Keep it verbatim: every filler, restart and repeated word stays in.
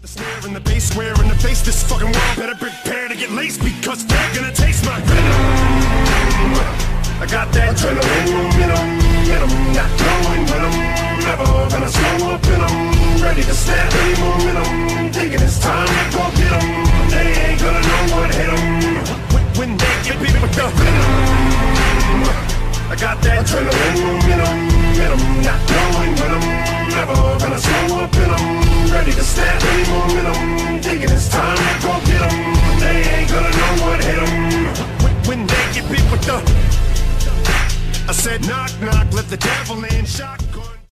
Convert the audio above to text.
The snare and the bass square in the face. This fucking world better prepare to get laced, because they're gonna taste my venom. I got that adrenaline momentum, momentum, not going when I'm never gonna slow up and I'm ready to snap any momentum. Thinking it's time to go get 'em. They ain't gonna know what hit 'em when, when they get beat with the venom. I got that adrenaline momentum, momentum, not going when I'm never gonna slow up and I'm ready to snap any momentum.